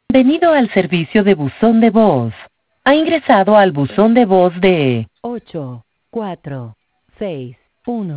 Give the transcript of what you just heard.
Bienvenido al servicio de buzón de voz. Ha ingresado al buzón de voz de 84661.